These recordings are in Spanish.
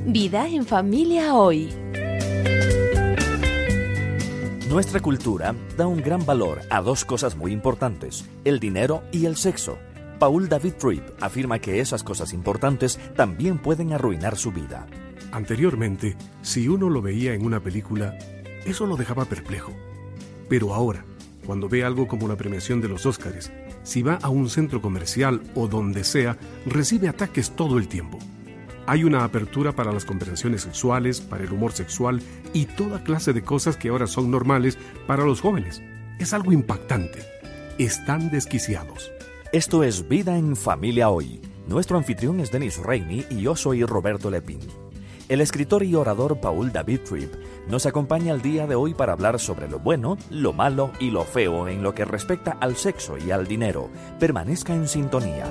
Vida en familia hoy. Nuestra cultura da un gran valor a dos cosas muy importantes, el dinero y el sexo. Paul David Tripp afirma que esas cosas importantes también pueden arruinar su vida. Anteriormente, si uno lo veía en una película, eso lo dejaba perplejo. Pero ahora, cuando ve algo como la premiación de los Óscares, si va a un centro comercial o donde sea, recibe ataques todo el tiempo. Hay una apertura para las conversaciones sexuales, para el humor sexual y toda clase de cosas que ahora son normales para los jóvenes. Es algo impactante. Están desquiciados. Esto es Vida en Familia Hoy. Nuestro anfitrión es Dennis Rainey y yo soy Roberto Lepín. El escritor y orador Paul David Tripp nos acompaña el día de hoy para hablar sobre lo bueno, lo malo y lo feo en lo que respecta al sexo y al dinero. Permanezca en sintonía.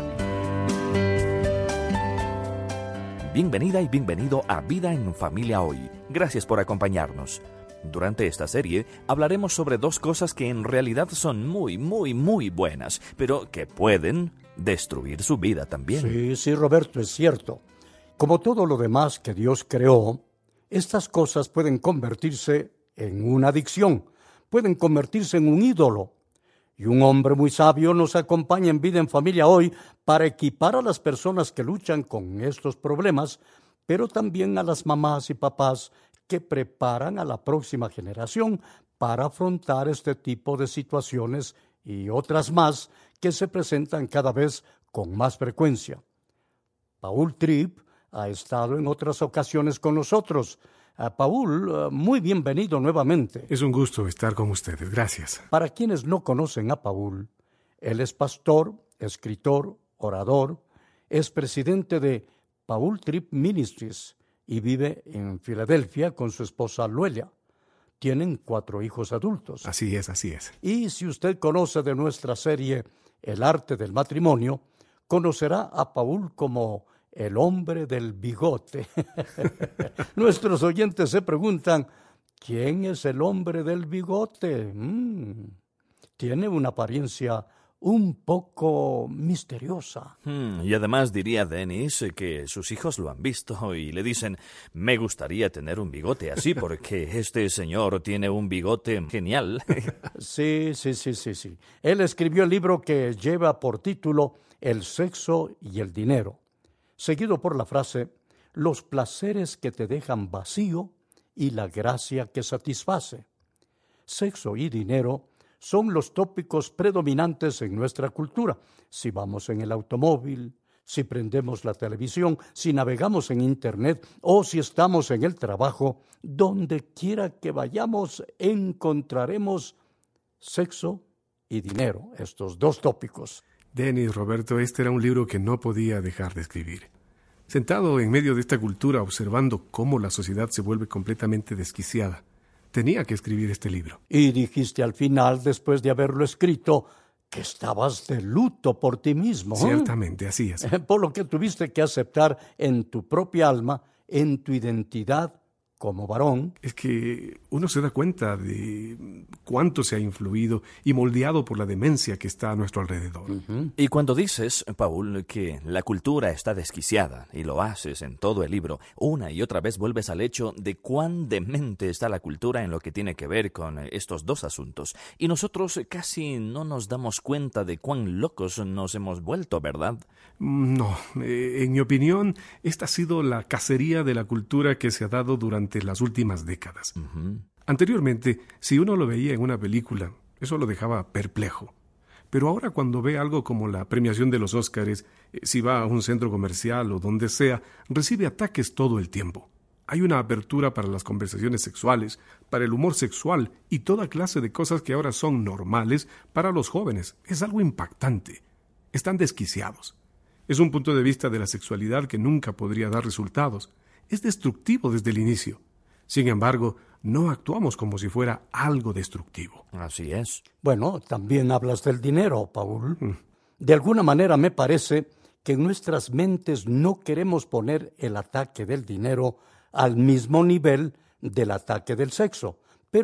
Bienvenida y bienvenido a Vida en Familia Hoy. Gracias por acompañarnos. Durante esta serie hablaremos sobre dos cosas que en realidad son muy buenas, pero que pueden destruir su vida también. Sí, Roberto, es cierto. Como todo lo demás que Dios creó, estas cosas pueden convertirse en una adicción, pueden convertirse en un ídolo. Y un hombre muy sabio nos acompaña en Vida en Familia Hoy para equipar a las personas que luchan con estos problemas, pero también a las mamás y papás que preparan a la próxima generación para afrontar este tipo de situaciones y otras más que se presentan cada vez con más frecuencia. Paul Tripp ha estado en otras ocasiones con nosotros. Paul, muy bienvenido nuevamente. Es un gusto estar con ustedes, gracias. Para quienes no conocen a Paul, él es pastor, escritor, orador, es presidente de Paul Tripp Ministries y vive en Filadelfia con su esposa Luelia. Tienen 4 hijos adultos. Así es. Y si usted conoce de nuestra serie El arte del matrimonio, conocerá a Paul como el hombre del bigote. Nuestros oyentes se preguntan, ¿quién es el hombre del bigote? Tiene una apariencia un poco misteriosa. Y además diría Dennis que sus hijos lo han visto y le dicen, me gustaría tener un bigote así porque este señor tiene un bigote genial. Sí. Él escribió el libro que lleva por título El sexo y el dinero, seguido por la frase, los placeres que te dejan vacío y la gracia que satisface. Sexo y dinero son los tópicos predominantes en nuestra cultura. Si vamos en el automóvil, si prendemos la televisión, si navegamos en Internet o si estamos en el trabajo, donde quiera que vayamos encontraremos sexo y dinero, estos dos tópicos. Dennis, Roberto, este era un libro que no podía dejar de escribir. Sentado en medio de esta cultura, observando cómo la sociedad se vuelve completamente desquiciada, tenía que escribir este libro. Y dijiste al final, después de haberlo escrito, que estabas de luto por ti mismo. Ciertamente, así es. Por lo que tuviste que aceptar en tu propia alma, en tu identidad como varón. Es que uno se da cuenta de cuánto se ha influido y moldeado por la demencia que está a nuestro alrededor. Y cuando dices, Paul, que la cultura está desquiciada, y lo haces en todo el libro, una y otra vez vuelves al hecho de cuán demente está la cultura en lo que tiene que ver con estos dos asuntos. Y nosotros casi no nos damos cuenta de cuán locos nos hemos vuelto, ¿verdad? No, en mi opinión, esta ha sido la cacería de la cultura que se ha dado durante las últimas décadas. Anteriormente, si uno lo veía en una película, eso lo dejaba perplejo. Pero ahora cuando ve algo como la premiación de los Óscares, si va a un centro comercial o donde sea, recibe ataques todo el tiempo. Hay una apertura para las conversaciones sexuales, para el humor sexual y toda clase de cosas que ahora son normales para los jóvenes. Es algo impactante. Están desquiciados. Es un punto de vista de la sexualidad que nunca podría dar resultados. Es destructivo desde el inicio. Sin embargo, no actuamos como si fuera algo destructivo. Así es. Bueno, también hablas del dinero, Paul. De alguna manera me parece que en nuestras mentes no queremos poner el ataque del dinero al mismo nivel del ataque del sexo. Pero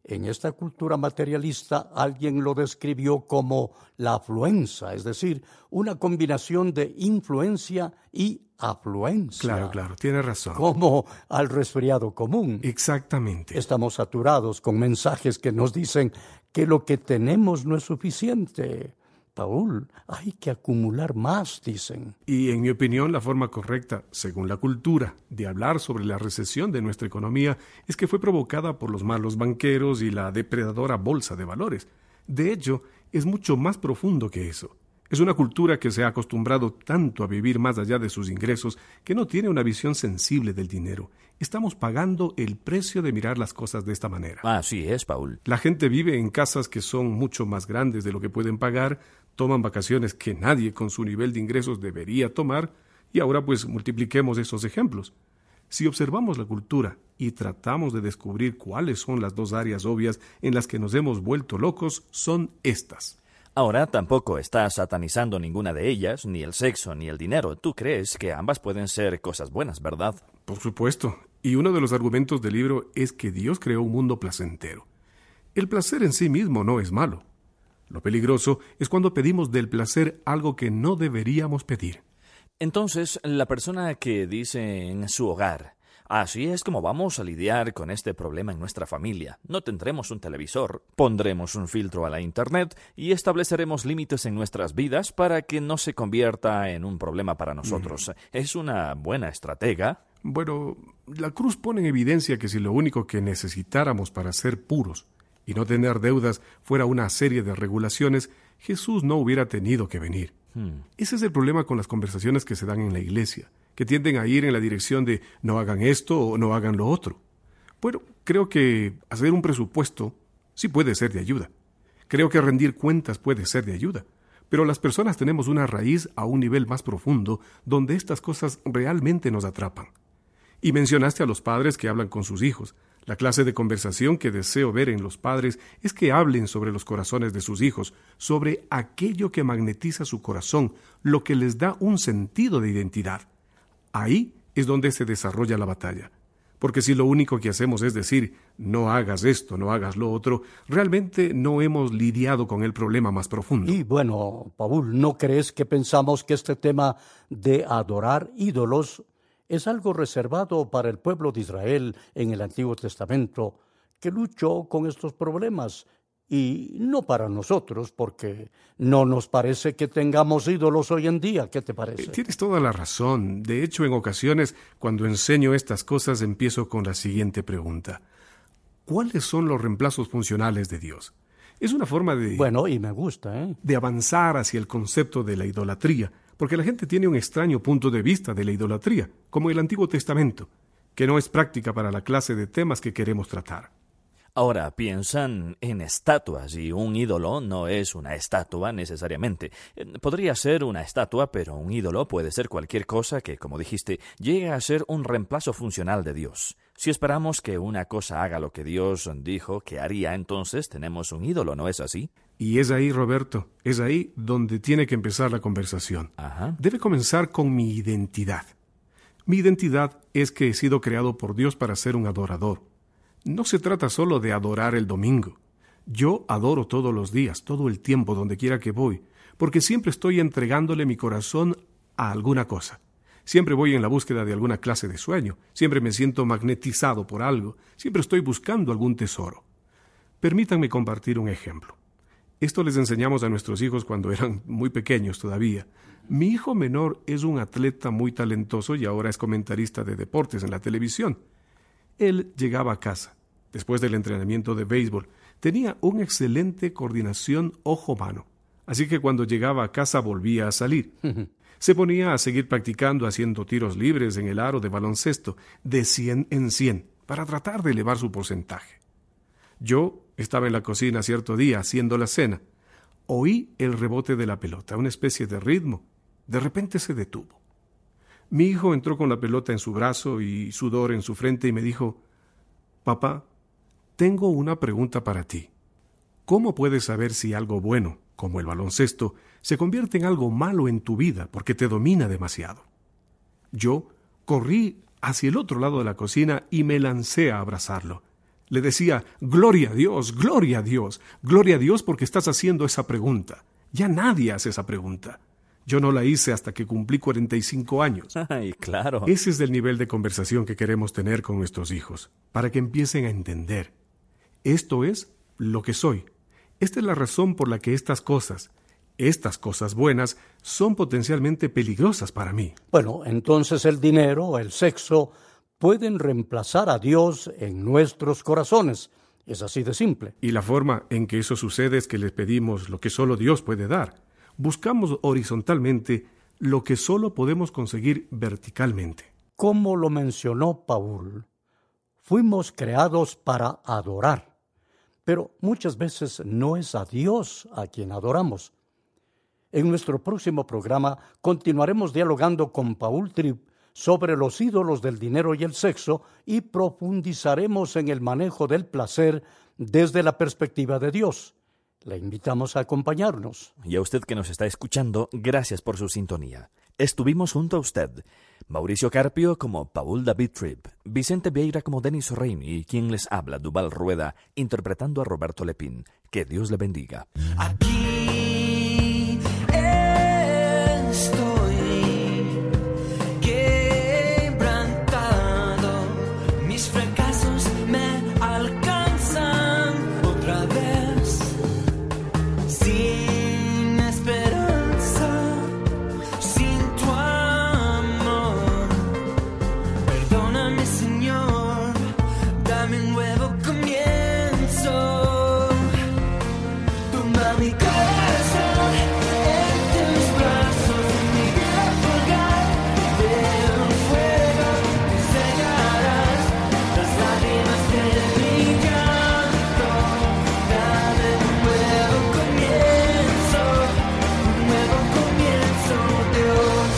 En esta cultura materialista alguien lo describió como la afluencia, es decir, una combinación de influencia y afluencia. Claro, tiene razón. Como al resfriado común. Exactamente. Estamos saturados con mensajes que nos dicen que lo que tenemos no es suficiente. Paul, hay que acumular más, dicen. Y en mi opinión, la forma correcta, según la cultura, de hablar sobre la recesión de nuestra economía es que fue provocada por los malos banqueros y la depredadora bolsa de valores. De hecho, es mucho más profundo que eso. Es una cultura que se ha acostumbrado tanto a vivir más allá de sus ingresos que no tiene una visión sensible del dinero. Estamos pagando el precio de mirar las cosas de esta manera. Así es, Paul. La gente vive en casas que son mucho más grandes de lo que pueden pagar, toman vacaciones que nadie con su nivel de ingresos debería tomar, y ahora pues multipliquemos esos ejemplos. Si observamos la cultura y tratamos de descubrir cuáles son las dos áreas obvias en las que nos hemos vuelto locos, son estas. Ahora tampoco estás satanizando ninguna de ellas, ni el sexo ni el dinero. Tú crees que ambas pueden ser cosas buenas, ¿verdad? Por supuesto. Y uno de los argumentos del libro es que Dios creó un mundo placentero. El placer en sí mismo no es malo. Lo peligroso es cuando pedimos del placer algo que no deberíamos pedir. Entonces, la persona que dice en su hogar: así es como vamos a lidiar con este problema en nuestra familia. No tendremos un televisor, pondremos un filtro a la Internet y estableceremos límites en nuestras vidas para que no se convierta en un problema para nosotros. ¿Es una buena estratega? Bueno, la cruz pone en evidencia que si lo único que necesitáramos para ser puros y no tener deudas fuera una serie de regulaciones, Jesús no hubiera tenido que venir. Ese es el problema con las conversaciones que se dan en la iglesia, que tienden a ir en la dirección de no hagan esto o no hagan lo otro. Bueno, creo que hacer un presupuesto sí puede ser de ayuda. Creo que rendir cuentas puede ser de ayuda. Pero las personas tenemos una raíz a un nivel más profundo donde estas cosas realmente nos atrapan. Y mencionaste a los padres que hablan con sus hijos. La clase de conversación que deseo ver en los padres es que hablen sobre los corazones de sus hijos, sobre aquello que magnetiza su corazón, lo que les da un sentido de identidad. Ahí es donde se desarrolla la batalla. Porque si lo único que hacemos es decir, no hagas esto, no hagas lo otro, realmente no hemos lidiado con el problema más profundo. Y bueno, Paul, ¿no crees que pensamos que este tema de adorar ídolos es algo reservado para el pueblo de Israel en el Antiguo Testamento, que luchó con estos problemas, y no para nosotros, porque no nos parece que tengamos ídolos hoy en día? ¿Qué te parece? Tienes toda la razón. De hecho, en ocasiones, cuando enseño estas cosas, empiezo con la siguiente pregunta: ¿cuáles son los reemplazos funcionales de Dios? Es una forma de... Bueno, y me gusta, de avanzar hacia el concepto de la idolatría, porque la gente tiene un extraño punto de vista de la idolatría, como el Antiguo Testamento, que no es práctica para la clase de temas que queremos tratar. Ahora piensan en estatuas y un ídolo no es una estatua necesariamente. Podría ser una estatua, pero un ídolo puede ser cualquier cosa que, como dijiste, llegue a ser un reemplazo funcional de Dios. Si esperamos que una cosa haga lo que Dios dijo que haría, entonces tenemos un ídolo, ¿no es así? Y es ahí, Roberto, es ahí donde tiene que empezar la conversación. Ajá. Debe comenzar con mi identidad. Mi identidad es que he sido creado por Dios para ser un adorador. No se trata solo de adorar el domingo. Yo adoro todos los días, todo el tiempo, donde quiera que voy, porque siempre estoy entregándole mi corazón a alguna cosa. Siempre voy en la búsqueda de alguna clase de sueño, siempre me siento magnetizado por algo, siempre estoy buscando algún tesoro. Permítanme compartir un ejemplo. Esto les enseñamos a nuestros hijos cuando eran muy pequeños todavía. Mi hijo menor es un atleta muy talentoso y ahora es comentarista de deportes en la televisión. Él llegaba a casa, después del entrenamiento de béisbol. Tenía una excelente coordinación ojo-mano, así que cuando llegaba a casa volvía a salir. Se ponía a seguir practicando haciendo tiros libres en el aro de baloncesto, de 100 en 100, para tratar de elevar su porcentaje. Yo estaba en la cocina cierto día haciendo la cena. Oí el rebote de la pelota, una especie de ritmo. De repente se detuvo. Mi hijo entró con la pelota en su brazo y sudor en su frente y me dijo: «Papá, tengo una pregunta para ti. ¿Cómo puedes saber si algo bueno, como el baloncesto, se convierte en algo malo en tu vida porque te domina demasiado?» Yo corrí hacia el otro lado de la cocina y me lancé a abrazarlo. Le decía, gloria a Dios, gloria a Dios, gloria a Dios porque estás haciendo esa pregunta. Ya nadie hace esa pregunta. Yo no la hice hasta que cumplí 45 años. Ay, claro. Ese es el nivel de conversación que queremos tener con nuestros hijos, para que empiecen a entender. Esto es lo que soy. Esta es la razón por la que estas cosas buenas, son potencialmente peligrosas para mí. Bueno, entonces el dinero, el sexo, pueden reemplazar a Dios en nuestros corazones. Es así de simple. Y la forma en que eso sucede es que les pedimos lo que solo Dios puede dar. Buscamos horizontalmente lo que solo podemos conseguir verticalmente. Como lo mencionó Paul, fuimos creados para adorar, pero muchas veces no es a Dios a quien adoramos. En nuestro próximo programa continuaremos dialogando con Paul Tripp sobre los ídolos del dinero y el sexo y profundizaremos en el manejo del placer desde la perspectiva de Dios. Le invitamos a acompañarnos. Y a usted que nos está escuchando, gracias por su sintonía. Estuvimos junto a usted, Mauricio Carpio como Paul David Tripp, Vicente Vieira como Denis Reini y quien les habla, Duval Rueda, interpretando a Roberto Lepín. Que Dios le bendiga. Aquí estoy quebrantado, mis fracasos me alcanzan otra vez, sin esperanza, sin tu amor. Perdóname, Señor, dame un nuevo comienzo. Toma mi corazón en tus brazos, mi vida colgar del fuego, tú cegarás las lágrimas de mi llanto. Dame un nuevo comienzo, Dios.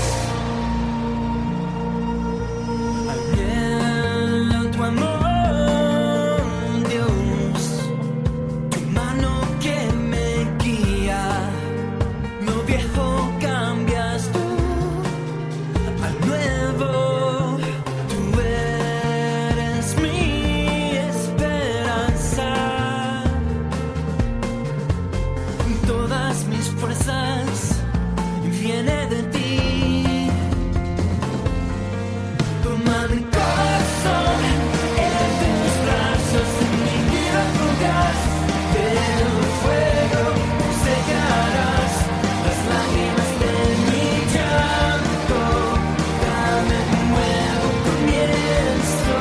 Anhelo tu amor, Dios, tu mano que me guía. Lo viejo cambias tú al nuevo. Tú eres mi esperanza. Todas mis fuerzas vienen de ti. Toma mi corazón en tus brazos, mi vida colgas del fuego, tú cegarás las lágrimas de mi llanto. Dame un nuevo comienzo.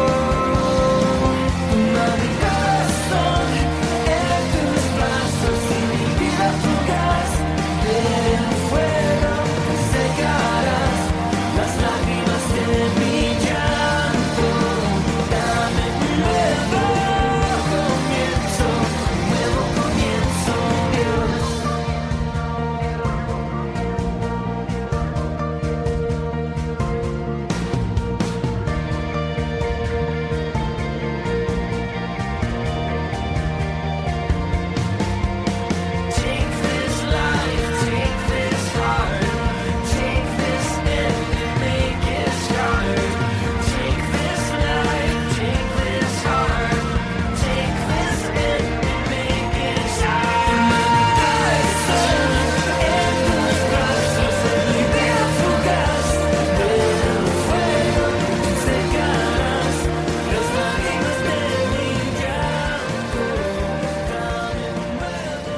Toma mi corazón en tus brazos, mi vida colgas del fuego, tú cegarás las lágrimas de mi llanto. Dame un nuevo comienzo, Dios. Take this life, take this heart, take this end and make it start. Take this life, take this heart, take this end and make it start. En tus brazos, mi vida fugaz del fuego, tú cegarás las lágrimas de mi llanto. Dame un nuevo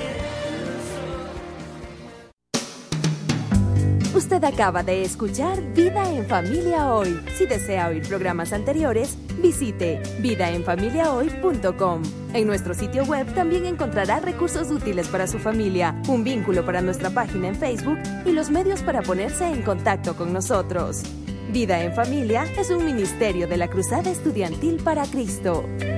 comienzo. Usted acaba de escuchar Vida en Familia Hoy. Si desea oír programas anteriores, visite vidaenfamiliahoy.com. En nuestro sitio web también encontrará recursos útiles para su familia, un vínculo para nuestra página en Facebook y los medios para ponerse en contacto con nosotros. Vida en Familia es un ministerio de la Cruzada Estudiantil para Cristo.